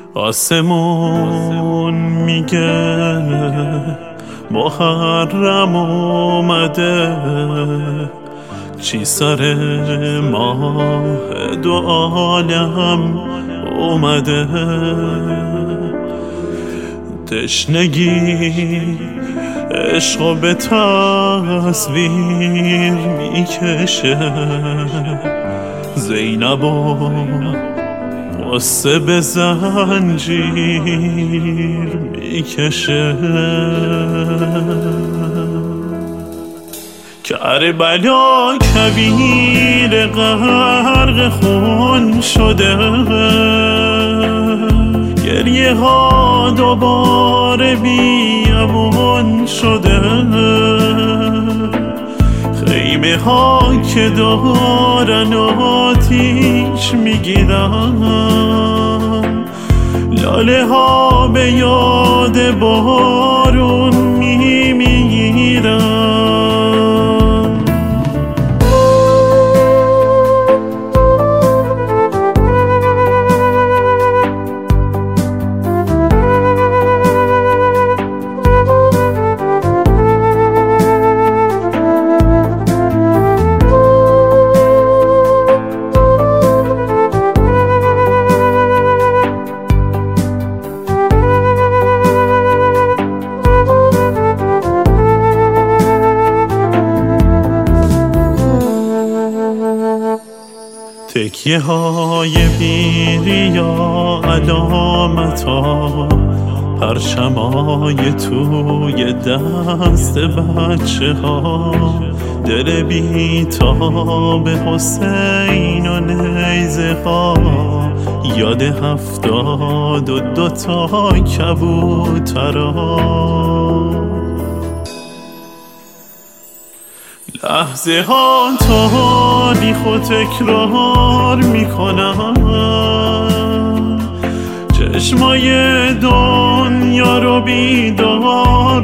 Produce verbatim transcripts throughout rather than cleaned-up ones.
آسمون میگه محرم اومده، چی سر ماه دو عالم اومده. تشنگی عشقو به تصویر میکشه، زینبو قصه به زنجیر میکشه. کربلا کویر غرق خون شده، گریه ها دوباره بیابون شده. خیمه ها که دارن آتیش میگیرن، لاله ها به یاد بارون میمیرن. تکیه های پیری یا علامت ها، پرچمای توی دست بچه ها، دل بیتاب حسین و نیزه ها، یاد هفتاد و دوتا کبوترها. لحظه ها تاریخ و تکرار میکنن، چشمای دنیا رو بیدار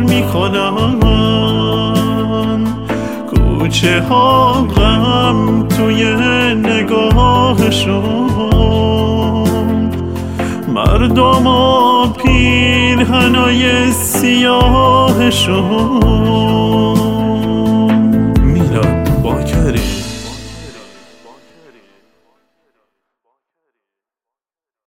میکنن. کوچه ها غم توی نگاهشون، مردم و پیرهنای سیاهشون.